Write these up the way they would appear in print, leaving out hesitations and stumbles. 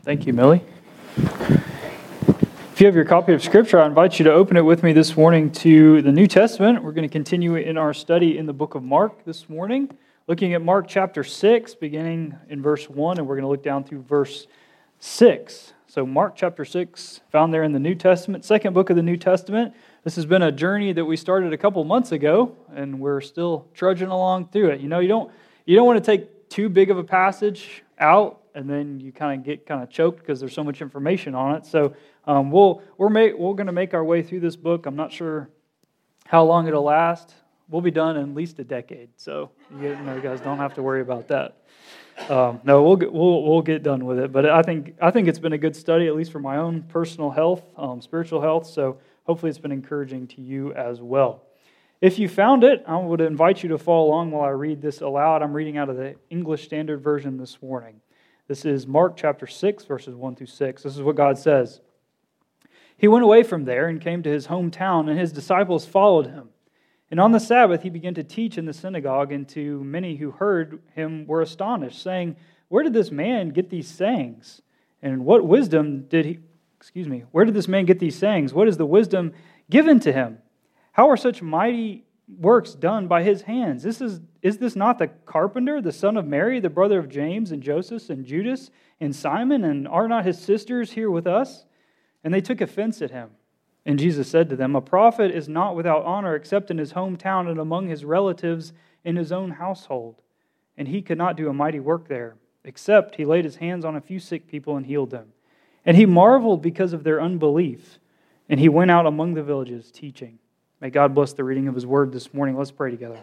Thank you, Millie. If you have your copy of Scripture, I invite you to open it with me this morning to the New Testament. We're going to continue in our study in the book of Mark this morning, looking at Mark chapter 6, beginning in verse 1, and we're going to look down through verse 6. So Mark chapter 6, found there in the New Testament, second book of the New Testament. This has been a journey that we started a couple months ago, and we're still trudging along through it. You know, you don't want to take too big of a passage out, and then you get choked because there's so much information on it. So we're going to make our way through this book. I'm not sure how long it'll last. We'll be done in at least a decade, so you guys don't have to worry about that. No, we'll get done with it. But I think it's been a good study, at least for my own personal health, spiritual health. So hopefully it's been encouraging to you as well. If you found it, I would invite you to follow along while I read this aloud. I'm reading out of the English Standard Version this morning. This is Mark chapter 6, verses 1 through 6. This is what God says. He went away from there and came to his hometown, and his disciples followed him. And on the Sabbath he began to teach in the synagogue, and to many who heard him were astonished, saying, "Where did this man get these sayings? And what wisdom where did this man get these sayings? What is the wisdom given to him? How are such mighty works done by his hands? Is this not the carpenter, the son of Mary, the brother of James and Joseph and Judas and Simon, and are not his sisters here with us?" And they took offense at him. And Jesus said to them, "A prophet is not without honor except in his hometown and among his relatives in his own household. And he could not do a mighty work there, except he laid his hands on a few sick people and healed them. And he marveled because of their unbelief. And he went out among the villages teaching." May God bless the reading of His Word this morning. Let's pray together.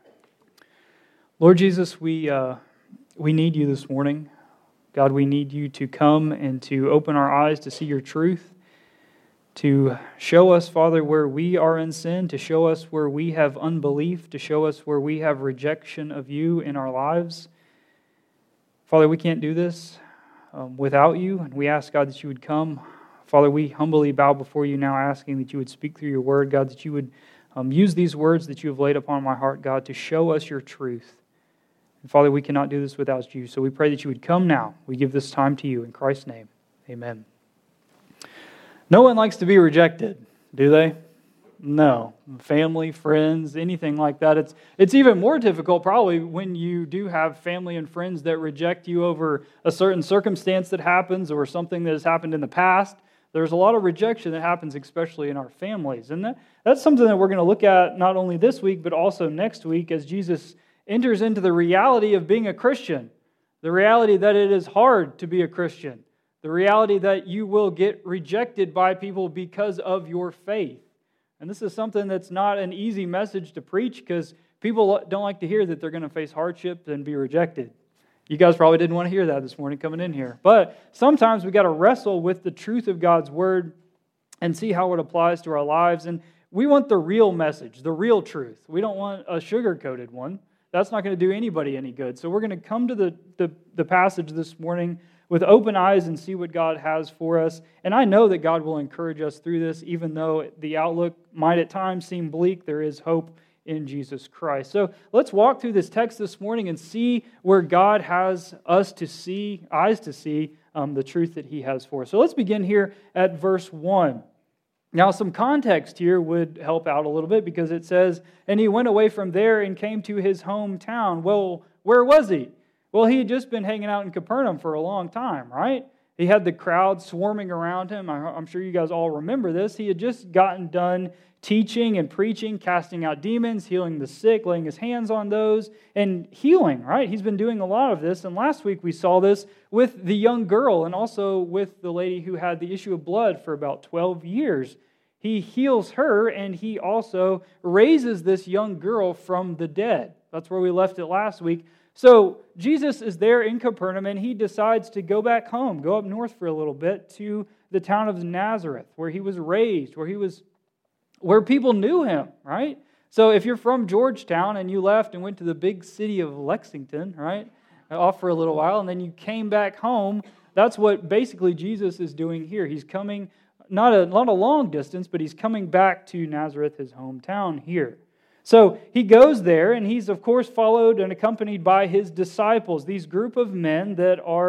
Lord Jesus, we need You this morning. God, we need You to come and to open our eyes to see Your truth, to show us, Father, where we are in sin, to show us where we have unbelief, to show us where we have rejection of You in our lives. Father, we can't do this without You, and we ask, God, that You would come. Father, we humbly bow before You now, asking that You would speak through Your word, God, that You would use these words that You have laid upon my heart, God, to show us Your truth. And Father, we cannot do this without You, so we pray that You would come now. We give this time to You in Christ's name. Amen. No one likes to be rejected, do they? No. Family, friends, anything like that. It's even more difficult probably when you do have family and friends that reject you over a certain circumstance that happens or something that has happened in the past. There's a lot of rejection that happens, especially in our families. And that's something that we're going to look at not only this week, but also next week as Jesus enters into the reality of being a Christian. The reality that it is hard to be a Christian. The reality that you will get rejected by people because of your faith. And this is something that's not an easy message to preach because people don't like to hear that they're going to face hardship and be rejected. You guys probably didn't want to hear that this morning coming in here. But sometimes we got to wrestle with the truth of God's Word and see how it applies to our lives. And we want the real message, the real truth. We don't want a sugar-coated one. That's not going to do anybody any good. So we're going to come to the passage this morning with open eyes and see what God has for us. And I know that God will encourage us through this, even though the outlook might at times seem bleak. There is hope in Jesus Christ. So let's walk through this text this morning and see where God has us to see, eyes to see the truth that He has for us. So let's begin here at verse 1. Now some context here would help out a little bit because it says, "And he went away from there and came to his hometown." Well, where was he? Well, he had just been hanging out in Capernaum for a long time, right? He had the crowd swarming around him. I'm sure you guys all remember this. He had just gotten done teaching and preaching, casting out demons, healing the sick, laying His hands on those, and healing, right? He's been doing a lot of this. And last week we saw this with the young girl and also with the lady who had the issue of blood for about 12 years. He heals her and He also raises this young girl from the dead. That's where we left it last week. So Jesus is there in Capernaum and He decides to go back home, go up north for a little bit to the town of Nazareth, where He was raised, where people knew Him, right? So if you're from Georgetown and you left and went to the big city of Lexington, right, off for a little while, and then you came back home, that's what basically Jesus is doing here. He's coming, not a long distance, but He's coming back to Nazareth, His hometown here. So He goes there, and He's, of course, followed and accompanied by His disciples, these group of men that are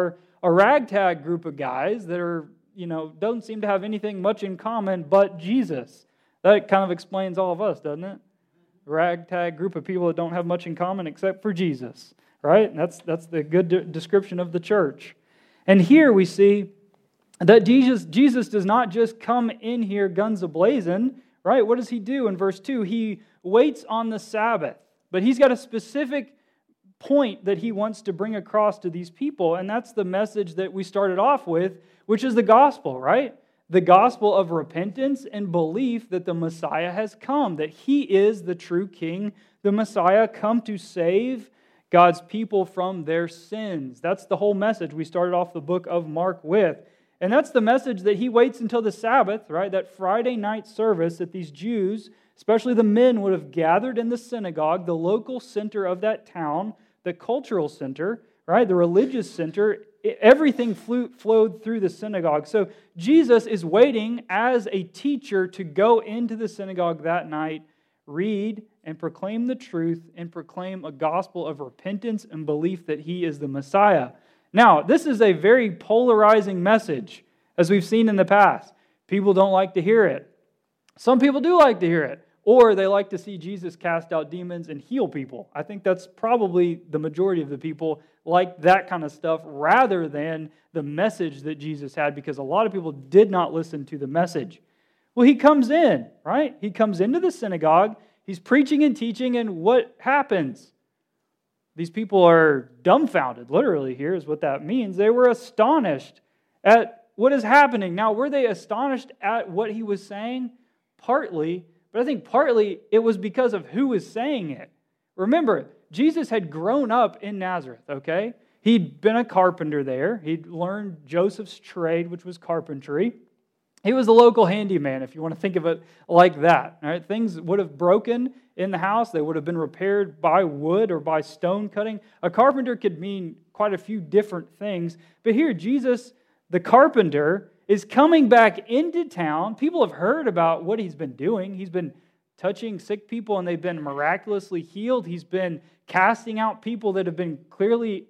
a ragtag group of guys that are, don't seem to have anything much in common but Jesus. That kind of explains all of us, doesn't it? A ragtag group of people that don't have much in common except for Jesus, right? And that's the good description of the church. And here we see that Jesus does not just come in here guns a-blazing, right? What does he do in verse 2? He waits on the Sabbath, but he's got a specific point that he wants to bring across to these people, and that's the message that we started off with, which is the gospel, right? The gospel of repentance and belief that the Messiah has come, that he is the true king, the Messiah come to save God's people from their sins. That's the whole message we started off the book of Mark with. And that's the message that he waits until the Sabbath, right? That Friday night service that these Jews, especially the men, would have gathered in the synagogue, the local center of that town, the cultural center, right? The religious center. Everything flowed through the synagogue. So Jesus is waiting as a teacher to go into the synagogue that night, read and proclaim the truth and proclaim a gospel of repentance and belief that he is the Messiah. Now, this is a very polarizing message, as we've seen in the past. People don't like to hear it. Some people do like to hear it, or they like to see Jesus cast out demons and heal people. I think that's probably the majority of the people like that kind of stuff rather than the message that Jesus had, because a lot of people did not listen to the message. Well, he comes in, right? He comes into the synagogue, he's preaching and teaching, and what happens? These people are dumbfounded, literally, here is what that means. They were astonished at what is happening. Now, were they astonished at what he was saying? Partly, but I think partly it was because of who was saying it. Remember, Jesus had grown up in Nazareth, okay? He'd been a carpenter there. He'd learned Joseph's trade, which was carpentry. He was a local handyman, if you want to think of it like that. All right? Things would have broken in the house. They would have been repaired by wood or by stone cutting. A carpenter could mean quite a few different things. But here, Jesus, the carpenter, is coming back into town. People have heard about what he's been doing. He's been touching sick people and they've been miraculously healed. He's been casting out people that have been clearly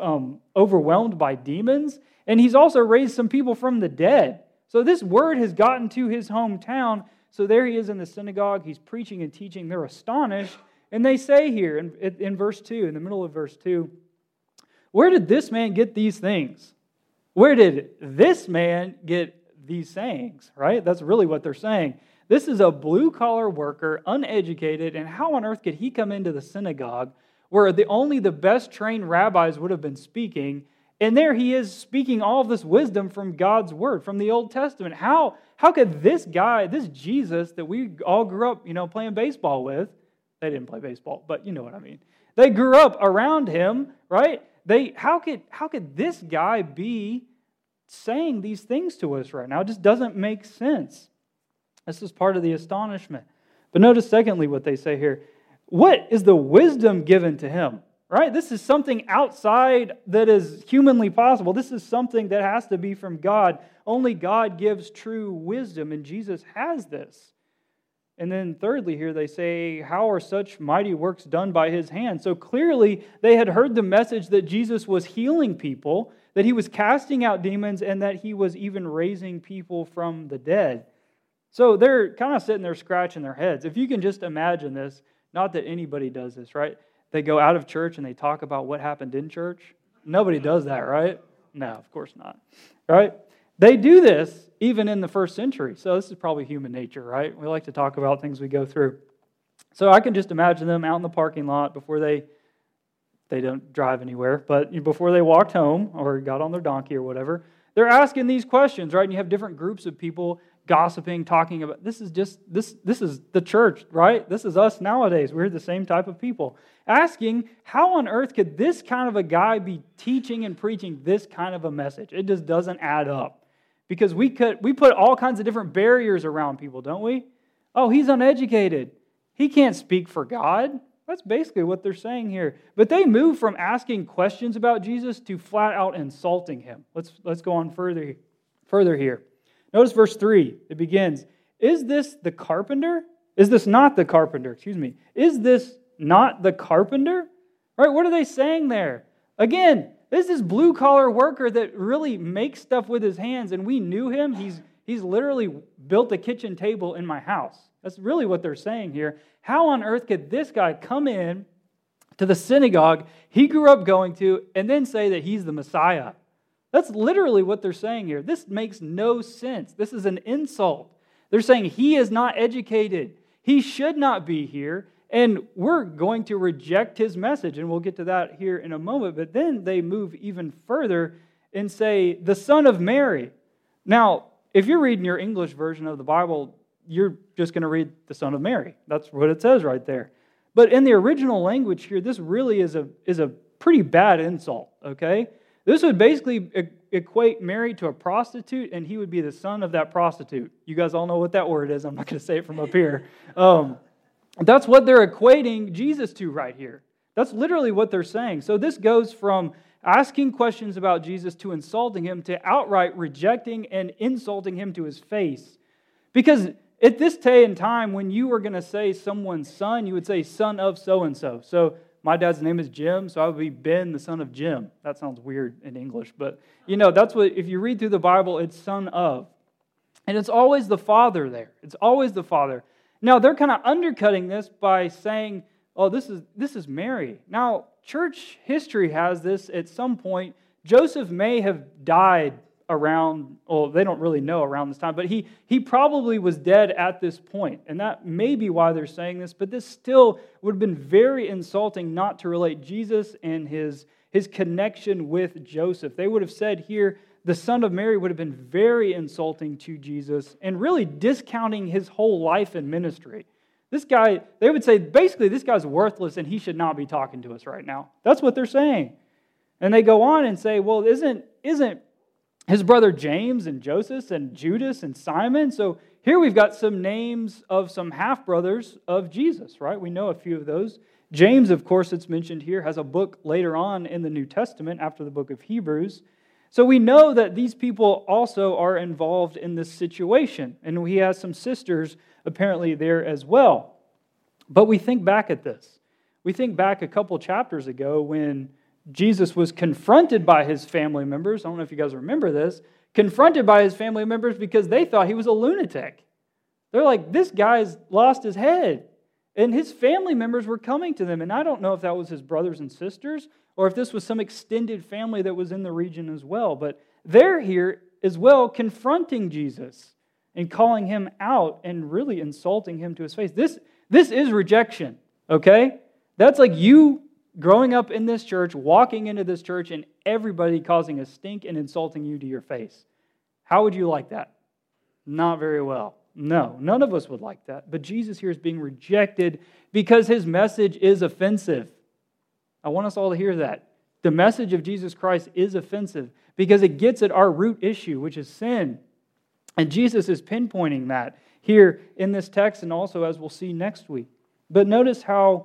overwhelmed by demons. And he's also raised some people from the dead. So this word has gotten to his hometown. So there he is in the synagogue. He's preaching and teaching. They're astonished. And they say here in verse 2, in the middle of verse 2, where did this man get these things? Where did this man get these sayings? Right? That's really what they're saying. This is a blue-collar worker, uneducated, and how on earth could he come into the synagogue where only the best-trained rabbis would have been speaking? And there he is speaking all of this wisdom from God's Word, from the Old Testament. How could this guy, this Jesus that we all grew up, playing baseball with, they didn't play baseball, but you know what I mean. They grew up around him, right? How could this guy be saying these things to us right now? It just doesn't make sense. This is part of the astonishment. But notice secondly what they say here. What is the wisdom given to him? Right? This is something outside that is humanly possible. This is something that has to be from God. Only God gives true wisdom, and Jesus has this. And then thirdly here they say, how are such mighty works done by his hand? So clearly they had heard the message that Jesus was healing people, that he was casting out demons, and that he was even raising people from the dead. So they're kind of sitting there scratching their heads. If you can just imagine this, not that anybody does this, right? They go out of church and they talk about what happened in church. Nobody does that, right? No, of course not. Right? They do this even in the first century. So this is probably human nature, right? We like to talk about things we go through. So I can just imagine them out in the parking lot before they don't drive anywhere, but before they walked home or got on their donkey or whatever, they're asking these questions, right? And you have different groups of people gossiping, talking about, this is the church, right? This is us nowadays. We're the same type of people. Asking, how on earth could this kind of a guy be teaching and preaching this kind of a message? It just doesn't add up. Because we put all kinds of different barriers around people, don't we? Oh, he's uneducated. He can't speak for God. That's basically what they're saying here. But they move from asking questions about Jesus to flat out insulting him. Let's go on further here. Notice verse 3. It begins, is this the carpenter? Is this not the carpenter? Excuse me. Is this not the carpenter? Right? What are they saying there? Again, This is blue-collar worker that really makes stuff with his hands, and we knew him. He's literally built a kitchen table in my house. That's really what they're saying here. How on earth could this guy come in to the synagogue he grew up going to and then say that he's the Messiah? That's literally what they're saying here. This makes no sense. This is an insult. They're saying he is not educated. He should not be here, and we're going to reject his message, and we'll get to that here in a moment. But then they move even further and say, the Son of Mary. Now, if you're reading your English version of the Bible, you're just going to read the Son of Mary. That's what it says right there. But in the original language here, this really is a pretty bad insult, okay? This would basically equate Mary to a prostitute, and he would be the son of that prostitute. You guys all know what that word is. I'm not going to say it from up here. That's what they're equating Jesus to right here. That's literally what they're saying. So this goes from asking questions about Jesus to insulting him to outright rejecting and insulting him to his face. Because at this day and time, when you were going to say someone's son, you would say son of so-and-so. So my dad's name is Jim, so I would be Ben, the son of Jim. That sounds weird in English, but that's what, if you read through the Bible, it's son of. And it's always the father there. It's always the father. Now, they're kind of undercutting this by saying, oh, this is Mary. Now, church history has this at some point. Joseph may have died around, they don't really know around this time, but he probably was dead at this point, and that may be why they're saying this, but this still would have been very insulting not to relate Jesus and his connection with Joseph. They would have said here, the Son of Mary would have been very insulting to Jesus and really discounting his whole life and ministry. This guy, they would say, basically, this guy's worthless and he should not be talking to us right now. That's what they're saying. And they go on and say, well, isn't his brother James and Joseph and Judas and Simon? So here we've got some names of some half-brothers of Jesus, right? We know a few of those. James, of course, it's mentioned here, has a book later on in the New Testament after the book of Hebrews. So we know that these people also are involved in this situation. And he has some sisters apparently there as well. But we think back at this. We think back a couple chapters ago when Jesus was confronted by his family members. I don't know if you guys remember this. Confronted by his family members because they thought he was a lunatic. They're like, this guy's lost his head. And his family members were coming to them. And I don't know if that was his brothers and sisters or if this was some extended family that was in the region as well. But they're here as well confronting Jesus and calling him out and really insulting him to his face. This is rejection, okay? That's like you growing up in this church, walking into this church, and everybody causing a stink and insulting you to your face. How would you like that? Not very well. No, none of us would like that. But Jesus here is being rejected because his message is offensive. I want us all to hear that. The message of Jesus Christ is offensive because it gets at our root issue, which is sin. And Jesus is pinpointing that here in this text and also as we'll see next week. But notice how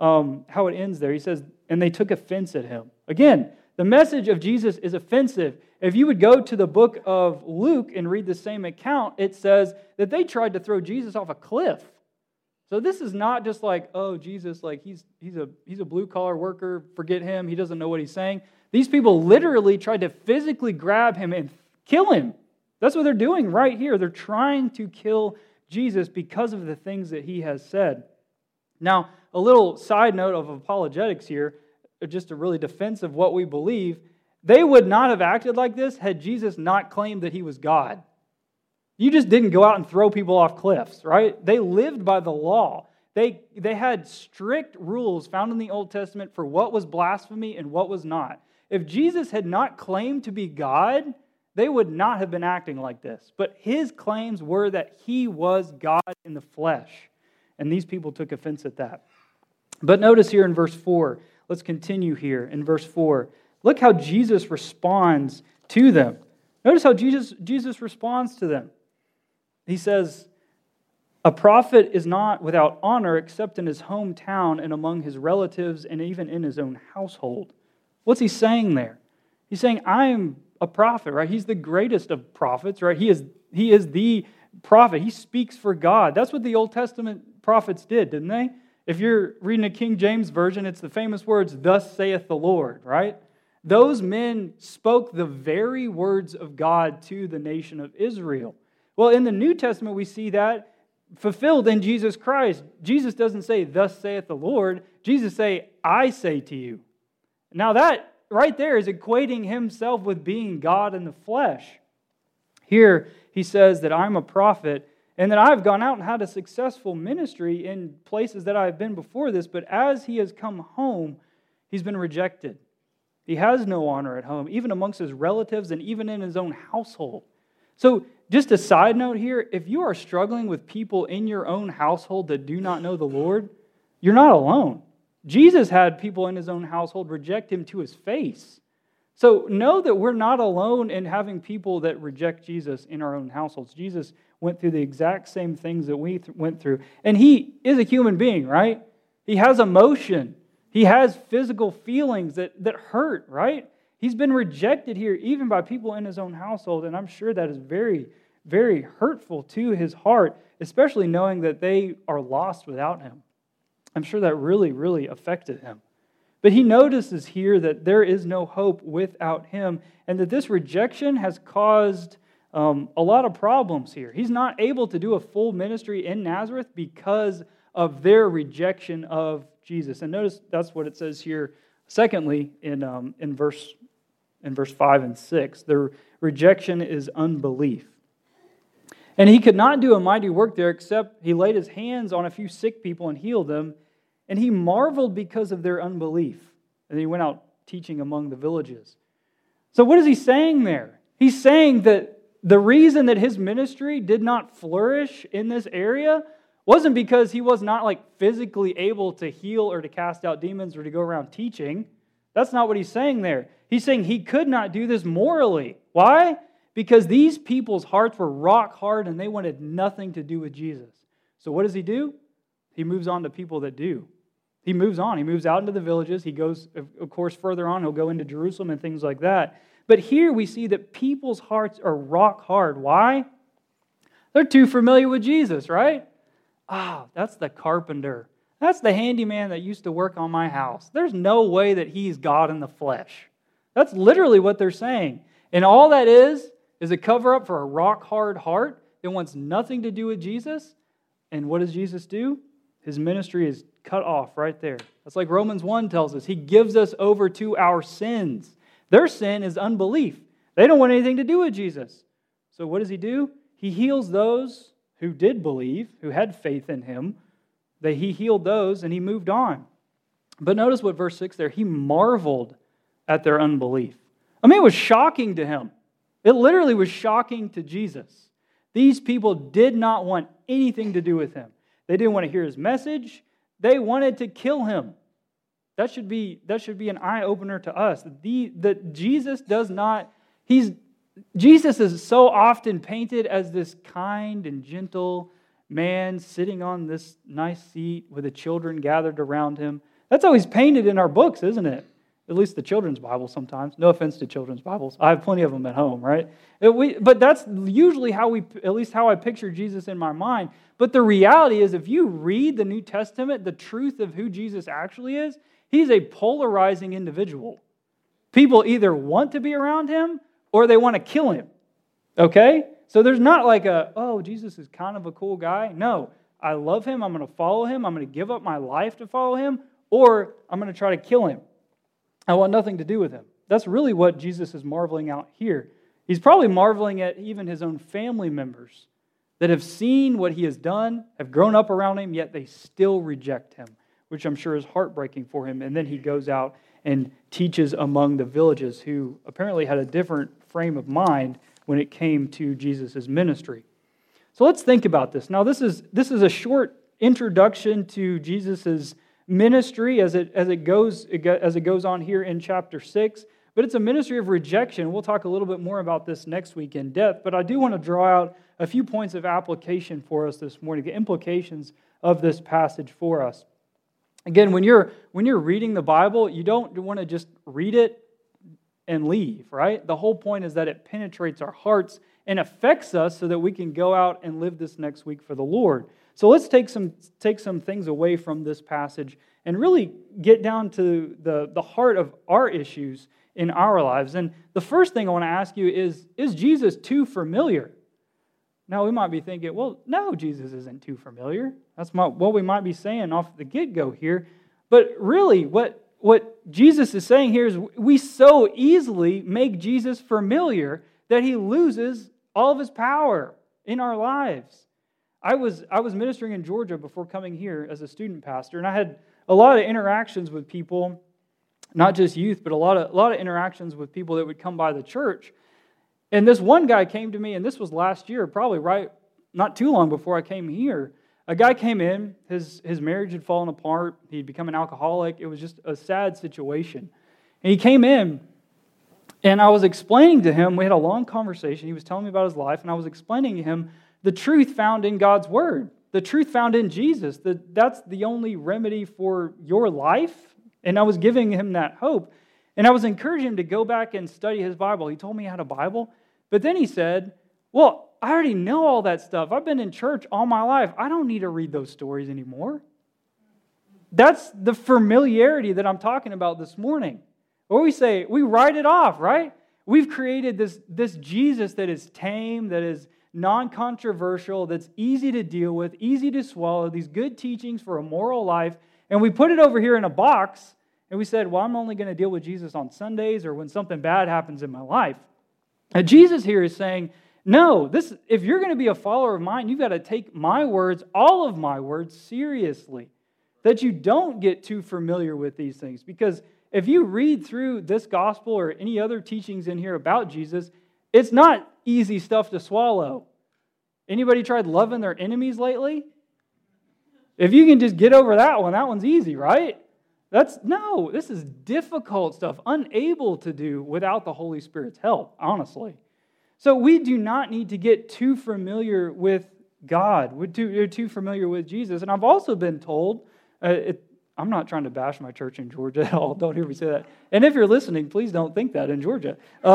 it ends there. He says, and they took offense at him. Again, the message of Jesus is offensive. If you would go to the book of Luke and read the same account, it says that they tried to throw Jesus off a cliff. So this is not just like, oh, Jesus, like he's a blue-collar worker, forget him, he doesn't know what he's saying. These people literally tried to physically grab him and kill him. That's what they're doing right here. They're trying to kill Jesus because of the things that he has said. Now, a little side note of apologetics here, just to really defense of what we believe, they would not have acted like this had Jesus not claimed that he was God. You just didn't go out and throw people off cliffs, right? They lived by the law. They had strict rules found in the Old Testament for what was blasphemy and what was not. If Jesus had not claimed to be God, they would not have been acting like this. But his claims were that he was God in the flesh. And these people took offense at that. But notice here in verse 4, let's continue here in verse 4. Look how Jesus responds to them. Notice how Jesus responds to them. He says, a prophet is not without honor except in his hometown and among his relatives and even in his own household. What's he saying there? He's saying, I'm a prophet, right? He's the greatest of prophets, right? He is the prophet. He speaks for God. That's what the Old Testament prophets did, didn't they? If you're reading a King James version, it's the famous words, thus saith the Lord, right? Those men spoke the very words of God to the nation of Israel. Well, in the New Testament, we see that fulfilled in Jesus Christ. Jesus doesn't say, "Thus saith the Lord." Jesus say, "I say to you." Now that right there is equating himself with being God in the flesh. Here he says that I'm a prophet and that I've gone out and had a successful ministry in places that I've been before this, but as he has come home, he's been rejected. He has no honor at home, even amongst his relatives and even in his own household. So just a side note here, if you are struggling with people in your own household that do not know the Lord, you're not alone. Jesus had people in his own household reject him to his face. So know that we're not alone in having people that reject Jesus in our own households. Jesus went through the exact same things that we went through. And he is a human being, right? He has emotion. He has physical feelings that hurt, right? He's been rejected here even by people in his own household, and I'm sure that is very, very hurtful to his heart, especially knowing that they are lost without him. I'm sure that really, really affected him. But he notices here that there is no hope without him, and that this rejection has caused a lot of problems here. He's not able to do a full ministry in Nazareth because of their rejection of Jesus. And notice that's what it says here, secondly, in verse 5 and 6. Their rejection is unbelief. And he could not do a mighty work there except he laid his hands on a few sick people and healed them. And he marveled because of their unbelief. And he went out teaching among the villages. So what is he saying there? He's saying that the reason that his ministry did not flourish in this area wasn't because he was not physically able to heal or to cast out demons or to go around teaching. That's not what he's saying there. He's saying he could not do this morally. Why? Because these people's hearts were rock hard and they wanted nothing to do with Jesus. So what does he do? He moves on to people that do. He moves on. He moves out into the villages. He goes, of course, further on. He'll go into Jerusalem and things like that. But here we see that people's hearts are rock hard. Why? They're too familiar with Jesus, right? That's the carpenter. That's the handyman that used to work on my house. There's no way that he's God in the flesh. That's literally what they're saying. And all that is a cover-up for a rock-hard heart that wants nothing to do with Jesus. And what does Jesus do? His ministry is cut off right there. That's like Romans 1 tells us. He gives us over to our sins. Their sin is unbelief. They don't want anything to do with Jesus. So what does he do? He heals those who did believe, who had faith in him. He healed those and he moved on. But notice what verse 6 there, he marveled at their unbelief. I mean, it was shocking to him. It literally was shocking to Jesus. These people did not want anything to do with him. They didn't want to hear his message. They wanted to kill him. That should be an eye-opener to us. That Jesus does not, Jesus is so often painted as this kind and gentle man sitting on this nice seat with the children gathered around him. That's always painted in our books, isn't it? At least the children's Bible sometimes. No offense to children's Bibles. I have plenty of them at home, right? But that's usually at least how I picture Jesus in my mind. But the reality is, if you read the New Testament, the truth of who Jesus actually is, he's a polarizing individual. People either want to be around him or they want to kill him. Okay? So there's not Jesus is kind of a cool guy. No, I love him. I'm going to follow him. I'm going to give up my life to follow him, or I'm going to try to kill him. I want nothing to do with him. That's really what Jesus is marveling out here. He's probably marveling at even his own family members that have seen what he has done, have grown up around him, yet they still reject him, which I'm sure is heartbreaking for him. And then he goes out and teaches among the villages who apparently had a different frame of mind when it came to Jesus' ministry. So let's think about this. Now, this is a short introduction to Jesus' ministry as it goes on here in chapter 6, but it's a ministry of rejection. We'll talk a little bit more about this next week in depth, but I do want to draw out a few points of application for us this morning, the implications of this passage for us. Again, when you're reading the Bible, you don't want to just read it and leave, right? The whole point is that it penetrates our hearts and affects us so that we can go out and live this next week for the Lord. So let's take some things away from this passage and really get down to the heart of our issues in our lives. And the first thing I want to ask you is Jesus too familiar? Now, we might be thinking, well, no, Jesus isn't too familiar. That's what we might be saying off the get-go here. But really, what Jesus is saying here is we so easily make Jesus familiar that He loses all of His power in our lives. I was ministering in Georgia before coming here as a student pastor, and I had a lot of interactions with people, not just youth, but a lot of interactions with people that would come by the church. And this one guy came to me, and this was last year, probably not too long before I came here. A guy came in, his marriage had fallen apart, he'd become an alcoholic, it was just a sad situation. And he came in, and I was explaining to him, we had a long conversation, he was telling me about his life, and I was explaining to him the truth found in God's Word, the truth found in Jesus, that's the only remedy for your life. And I was giving him that hope. And I was encouraging him to go back and study his Bible. He told me he had a Bible. But then he said, well, I already know all that stuff. I've been in church all my life. I don't need to read those stories anymore. That's the familiarity that I'm talking about this morning. Or we say, we write it off, right? We've created this Jesus that is tame, that is non-controversial, that's easy to deal with, easy to swallow, these good teachings for a moral life, and we put it over here in a box, and we said, well, I'm only going to deal with Jesus on Sundays or when something bad happens in my life. And Jesus here is saying, no, if you're going to be a follower of mine, you've got to take my words, all of my words, seriously. That you don't get too familiar with these things. Because if you read through this gospel or any other teachings in here about Jesus, it's not easy stuff to swallow. Anybody tried loving their enemies lately? If you can just get over that one's easy, right? This is difficult stuff, unable to do without the Holy Spirit's help, honestly. So we do not need to get too familiar with God. We're too familiar with Jesus. And I've also been told, I'm not trying to bash my church in Georgia at all. Don't hear me say that. And if you're listening, please don't think that in Georgia.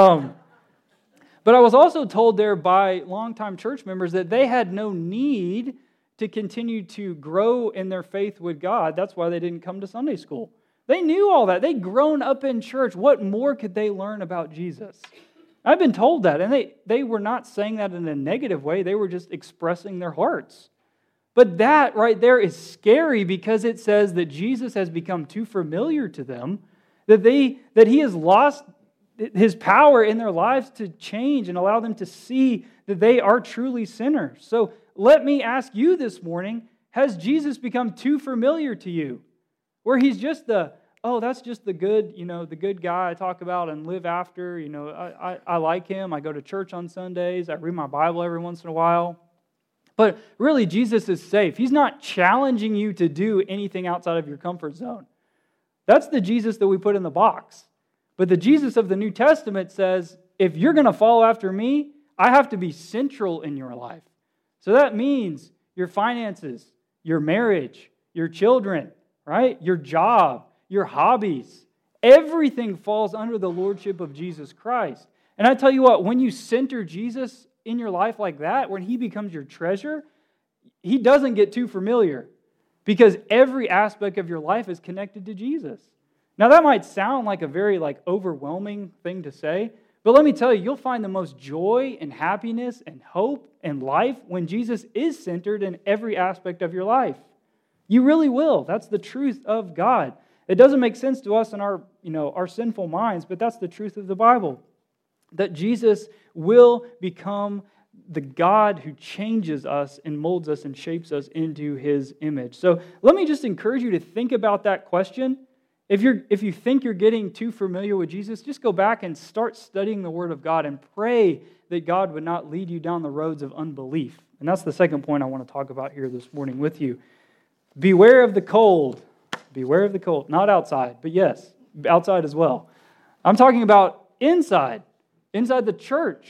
But I was also told there by longtime church members that they had no need to continue to grow in their faith with God. That's why they didn't come to Sunday school. They knew all that. They'd grown up in church. What more could they learn about Jesus? I've been told that, and they were not saying that in a negative way. They were just expressing their hearts. But that right there is scary because it says that Jesus has become too familiar to them, that He has lost His power in their lives to change and allow them to see that they are truly sinners. So let me ask you this morning, has Jesus become too familiar to you? Where He's just that's just the good guy I talk about and live after. I like Him. I go to church on Sundays. I read my Bible every once in a while. But really, Jesus is safe. He's not challenging you to do anything outside of your comfort zone. That's the Jesus that we put in the box. But the Jesus of the New Testament says, if you're going to follow after me, I have to be central in your life. So that means your finances, your marriage, your children, right? Your job, your hobbies. Everything falls under the lordship of Jesus Christ. And I tell you what, when you center Jesus in your life like that, when He becomes your treasure, He doesn't get too familiar because every aspect of your life is connected to Jesus. Now that might sound like a very overwhelming thing to say, but let me tell you, you'll find the most joy and happiness and hope and life when Jesus is centered in every aspect of your life. You really will. That's the truth of God. It doesn't make sense to us in our sinful minds, but that's the truth of the Bible. That Jesus will become the God who changes us and molds us and shapes us into His image. So let me just encourage you to think about that question. If you think you're getting too familiar with Jesus, just go back and start studying the Word of God and pray that God would not lead you down the roads of unbelief. And that's the second point I want to talk about here this morning with you. Beware of the cold. Beware of the cold. Not outside, but yes, outside as well. I'm talking about inside the church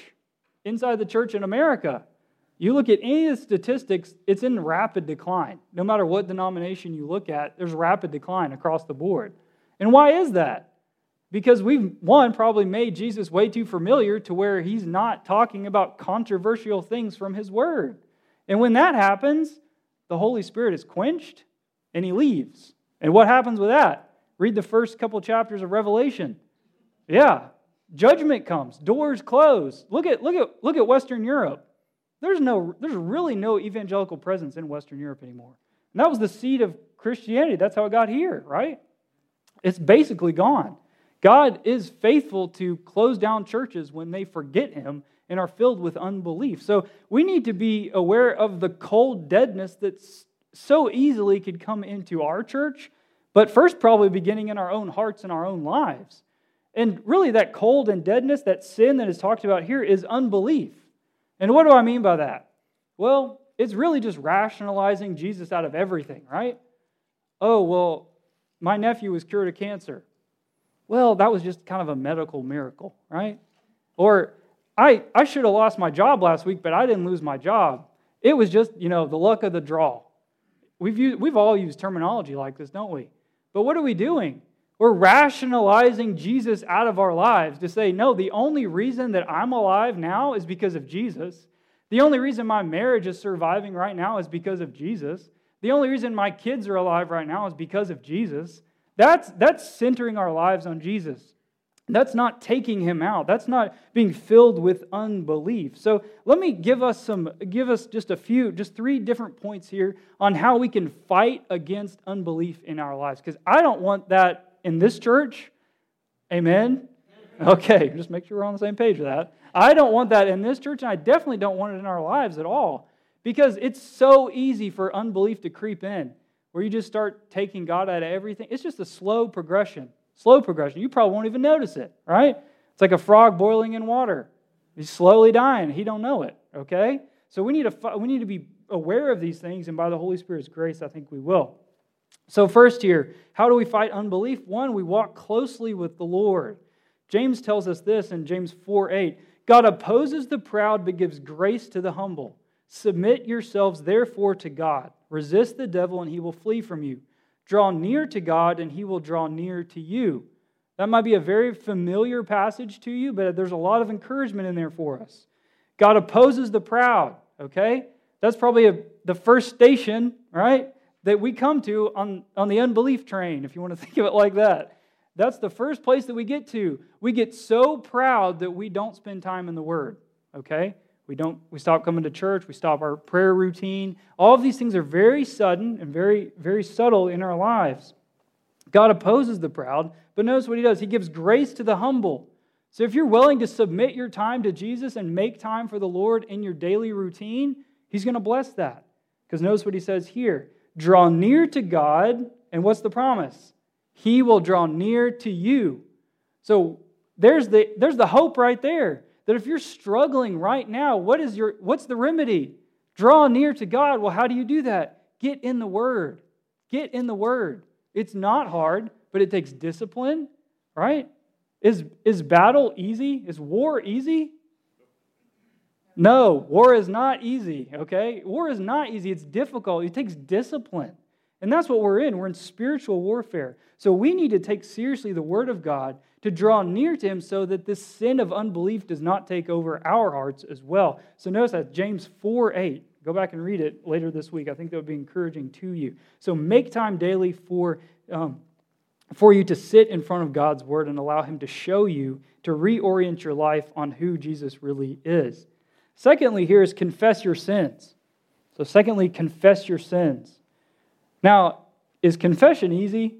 in America. You look at any of the statistics, it's in rapid decline. No matter what denomination you look at, there's rapid decline across the board. And why is that? Because we've, probably made Jesus way too familiar to where He's not talking about controversial things from His Word. And when that happens, the Holy Spirit is quenched and He leaves. And what happens with that? Read the first couple chapters of Revelation. Yeah. Judgment comes. Doors close. Look at Western Europe. There's really no evangelical presence in Western Europe anymore. And that was the seed of Christianity. That's how it got here, right? It's basically gone. God is faithful to close down churches when they forget Him and are filled with unbelief. So we need to be aware of the cold deadness that so easily could come into our church, but first probably beginning in our own hearts and our own lives. And really that cold and deadness, that sin that is talked about here is unbelief. And what do I mean by that? Well, it's really just rationalizing Jesus out of everything, right? Oh, well, my nephew was cured of cancer. Well, that was just kind of a medical miracle, right? Or I should have lost my job last week, but I didn't lose my job. It was just, the luck of the draw. We've all used terminology like this, don't we? But what are we doing? We're rationalizing Jesus out of our lives to say, no, the only reason that I'm alive now is because of Jesus. The only reason my marriage is surviving right now is because of Jesus. The only reason my kids are alive right now is because of Jesus. That's centering our lives on Jesus. That's not taking Him out. That's not being filled with unbelief. So let me give us just 3 different points here on how we can fight against unbelief in our lives. Because I don't want that in this church. Amen? Okay, just make sure we're on the same page with that. I don't want that in this church, and I definitely don't want it in our lives at all. Because it's so easy for unbelief to creep in, where you just start taking God out of everything. It's just a slow progression. Slow progression. You probably won't even notice it, right? It's like a frog boiling in water. He's slowly dying. He don't know it, okay? So we need to be aware of these things, and by the Holy Spirit's grace, I think we will. So first here, how do we fight unbelief? 1, we walk closely with the Lord. James tells us this in James 4:8. God opposes the proud but gives grace to the humble. Submit yourselves therefore to God. Resist the devil and he will flee from you. Draw near to God and He will draw near to you. That might be a very familiar passage to you, but there's a lot of encouragement in there for us. God opposes the proud, okay? That's probably the first station, right, that we come to on the unbelief train, if you want to think of it like that. That's the first place that we get to. We get so proud that we don't spend time in the Word, okay? We stop coming to church, we stop our prayer routine. All of these things are very sudden and very, very subtle in our lives. God opposes the proud, but notice what He does. He gives grace to the humble. So if you're willing to submit your time to Jesus and make time for the Lord in your daily routine, He's going to bless that. Because notice what He says here. Draw near to God, and what's the promise? He will draw near to you. So there's the hope right there. That if you're struggling right now, what's the remedy? Draw near to God. Well, how do you do that? Get in the Word. Get in the Word. It's not hard, but it takes discipline, right? Is battle easy? Is war easy? No, war is not easy, okay? War is not easy. It's difficult. It takes discipline. And that's what we're in. We're in spiritual warfare. So we need to take seriously the Word of God to draw near to Him so that this sin of unbelief does not take over our hearts as well. So notice that James 4:8. Go back and read it later this week. I think that would be encouraging to you. So make time daily for you to sit in front of God's Word and allow Him to show you, to reorient your life on who Jesus really is. Secondly, here is confess your sins. So secondly, confess your sins. Now, is confession easy?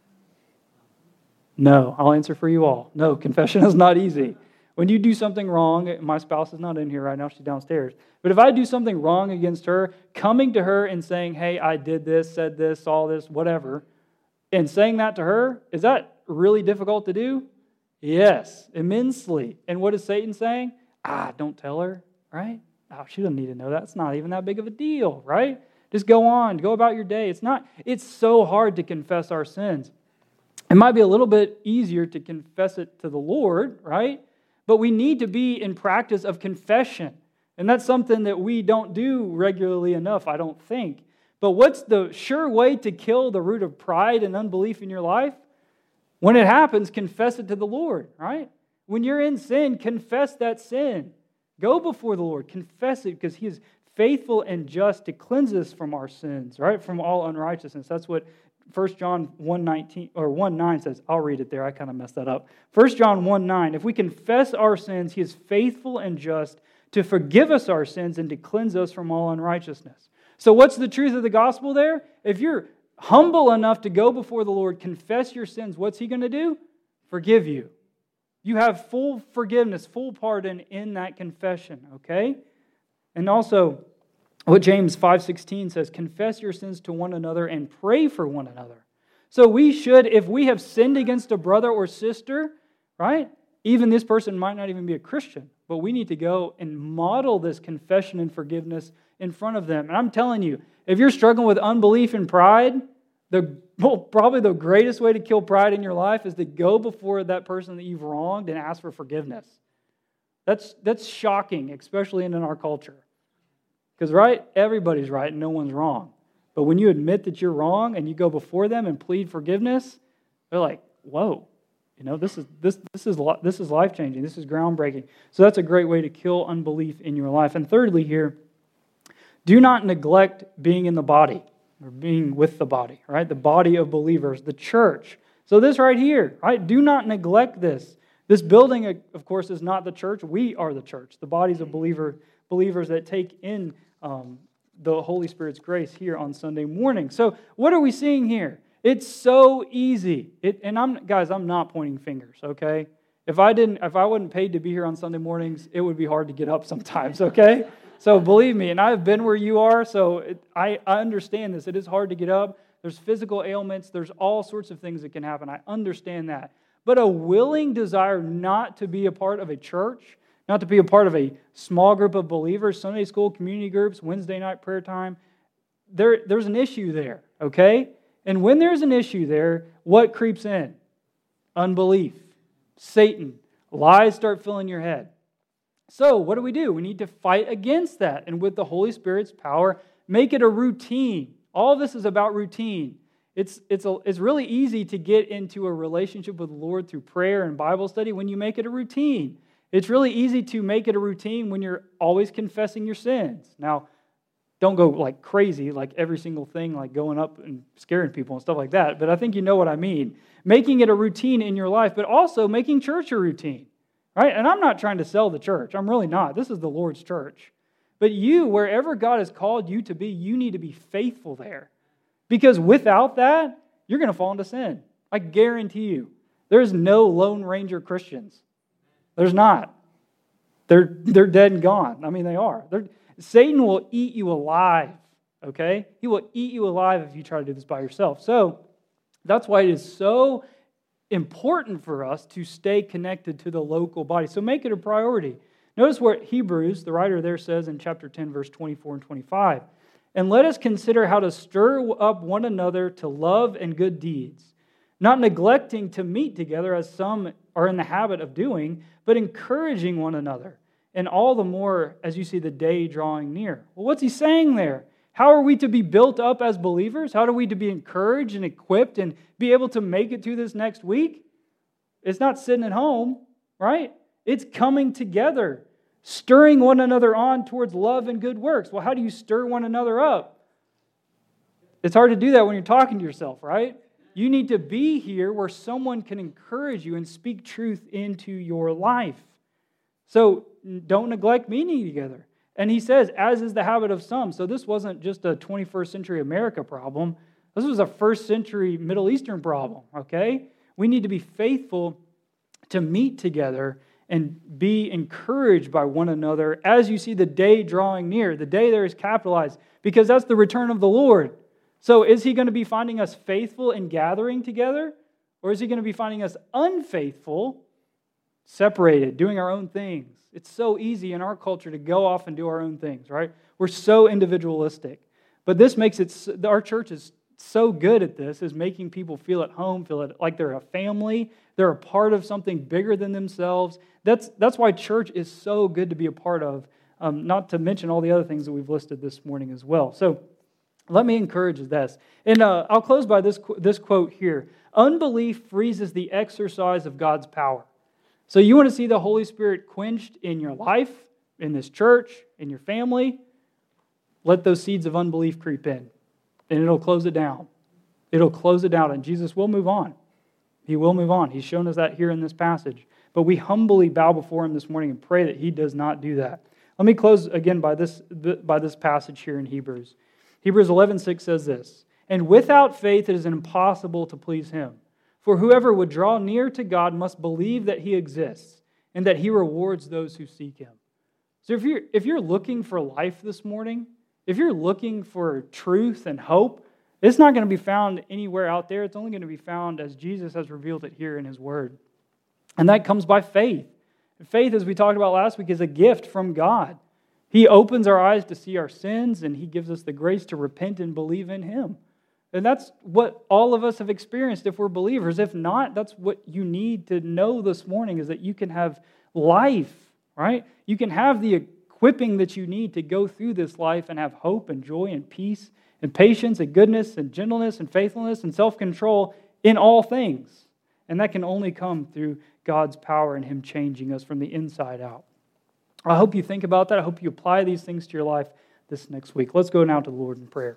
No, I'll answer for you all. No, confession is not easy. When you do something wrong, my spouse is not in here right now, she's downstairs. But if I do something wrong against her, coming to her and saying, hey, I did this, said this, saw this, whatever, and saying that to her, is that really difficult to do? Yes, immensely. And what is Satan saying? Don't tell her, right? She doesn't need to know that. It's not even that big of a deal, right? Just go on, go about your day. It's so hard to confess our sins. It might be a little bit easier to confess it to the Lord, right? But we need to be in practice of confession. And that's something that we don't do regularly enough, I don't think. But what's the sure way to kill the root of pride and unbelief in your life? When it happens, confess it to the Lord, right? When you're in sin, confess that sin. Go before the Lord, confess it, because He is faithful and just to cleanse us from our sins, right? From all unrighteousness. That's what 1 John 1:19 or 1:9 says, I'll read it there, I kind of messed that up. 1 John 1:9, if we confess our sins, He is faithful and just to forgive us our sins and to cleanse us from all unrighteousness. So what's the truth of the gospel there? If you're humble enough to go before the Lord, confess your sins, what's He going to do? Forgive you. You have full forgiveness, full pardon in that confession, okay? And also, what James 5:16 says, confess your sins to one another and pray for one another. So we should, if we have sinned against a brother or sister, right? Even this person might not even be a Christian, but we need to go and model this confession and forgiveness in front of them. And I'm telling you, if you're struggling with unbelief and pride, probably the greatest way to kill pride in your life is to go before that person that you've wronged and ask for forgiveness. That's shocking, especially in our culture. Because, right, everybody's right and no one's wrong. But when you admit that you're wrong and you go before them and plead forgiveness, they're like, whoa, this is life-changing. This is groundbreaking. So that's a great way to kill unbelief in your life. And thirdly here, do not neglect being in the body or being with the body, right? The body of believers, the church. So this right here, right? Do not neglect this. This building, of course, is not the church. We are the church, the bodies of believers that take in the Holy Spirit's grace here on Sunday morning. So what are we seeing here? It's so easy. I'm not pointing fingers, okay? If I wasn't paid to be here on Sunday mornings, it would be hard to get up sometimes, okay? So believe me, and I've been where you are, so I understand this. It is hard to get up. There's physical ailments. There's all sorts of things that can happen. I understand that. But a willing desire not to be a part of a church, not to be a part of a small group of believers, Sunday school, community groups, Wednesday night prayer time, there's an issue there, okay? And when there's an issue there, what creeps in? Unbelief, Satan, lies start filling your head. So what do? We need to fight against that. And with the Holy Spirit's power, make it a routine. All of this is about routine. It's really easy to get into a relationship with the Lord through prayer and Bible study when you make it a routine. It's really easy to make it a routine when you're always confessing your sins. Now, don't go like crazy, like every single thing, like going up and scaring people and stuff like that. But I think you know what I mean. Making it a routine in your life, but also making church a routine. Right? And I'm not trying to sell the church. I'm really not. This is the Lord's church. But you, wherever God has called you to be, you need to be faithful there. Because without that, you're going to fall into sin. I guarantee you. There's no Lone Ranger Christians. There's not. They're dead and gone. I mean, they are. Satan will eat you alive, okay? He will eat you alive if you try to do this by yourself. So that's why it is so important for us to stay connected to the local body. So make it a priority. Notice what Hebrews, the writer there, says in chapter 10, verse 24 and 25. And let us consider how to stir up one another to love and good deeds, not neglecting to meet together as some are in the habit of doing, but encouraging one another, and all the more as you see the day drawing near. Well, what's he saying there? How are we to be built up as believers? How are we to be encouraged and equipped and be able to make it through this next week? It's not sitting at home, right? It's coming together, stirring one another on towards love and good works. Well, how do you stir one another up? It's hard to do that when you're talking to yourself, right? You need to be here where someone can encourage you and speak truth into your life. So don't neglect meeting together. And he says, as is the habit of some. So this wasn't just a 21st century America problem. This was a first century Middle Eastern problem, okay? We need to be faithful to meet together and be encouraged by one another as you see the day drawing near. The day there is capitalized because that's the return of the Lord. So is he going to be finding us faithful in gathering together? Or is he going to be finding us unfaithful, separated, doing our own things? It's so easy in our culture to go off and do our own things, right? We're so individualistic. But this makes it, our church is so good at this, is making people feel at home, feel like they're a family, they're a part of something bigger than themselves. That's why church is so good to be a part of, not to mention all the other things that we've listed this morning as well. So let me encourage this. And I'll close by this quote here. Unbelief freezes the exercise of God's power. So you want to see the Holy Spirit quenched in your life, in this church, in your family? Let those seeds of unbelief creep in, and it'll close it down. It'll close it out, and Jesus will move on. He will move on. He's shown us that here in this passage. But we humbly bow before Him this morning and pray that He does not do that. Let me close again by this passage here in Hebrews. Hebrews 11:6 says this, "And without faith it is impossible to please Him. For whoever would draw near to God must believe that He exists and that He rewards those who seek Him." So if you're looking for life this morning, if you're looking for truth and hope, it's not going to be found anywhere out there. It's only going to be found as Jesus has revealed it here in His Word. And that comes by faith. Faith, as we talked about last week, is a gift from God. He opens our eyes to see our sins, and He gives us the grace to repent and believe in Him. And that's what all of us have experienced if we're believers. If not, that's what you need to know this morning, is that you can have life, right? You can have the equipping that you need to go through this life and have hope and joy and peace and patience and goodness and gentleness and faithfulness and self-control in all things. And that can only come through God's power and Him changing us from the inside out. I hope you think about that. I hope you apply these things to your life this next week. Let's go now to the Lord in prayer.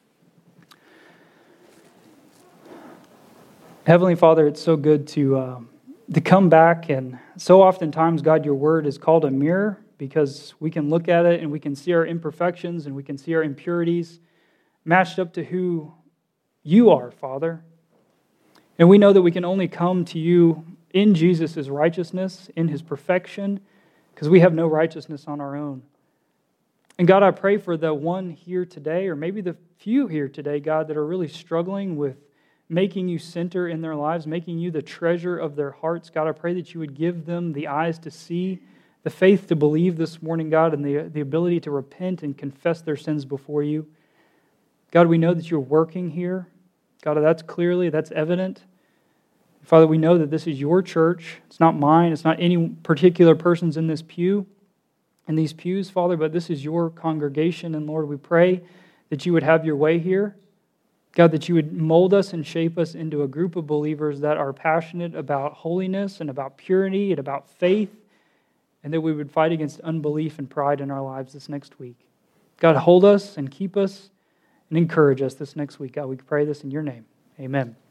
Heavenly Father, it's so good to come back, and so oftentimes, God, your word is called a mirror because we can look at it and we can see our imperfections and we can see our impurities matched up to who you are, Father. And we know that we can only come to you in Jesus' righteousness, in His perfection, because we have no righteousness on our own. And God, I pray for the one here today, or maybe the few here today, God, that are really struggling with making you center in their lives, making you the treasure of their hearts. God, I pray that you would give them the eyes to see, the faith to believe this morning, God, and the ability to repent and confess their sins before you. God, we know that you're working here. God, that's evident. Father, we know that this is your church. It's not mine. It's not any particular person's in this pew, in these pews, Father, but this is your congregation. And Lord, we pray that you would have your way here. God, that you would mold us and shape us into a group of believers that are passionate about holiness and about purity and about faith, and that we would fight against unbelief and pride in our lives this next week. God, hold us and keep us and encourage us this next week. God, we pray this in your name. Amen.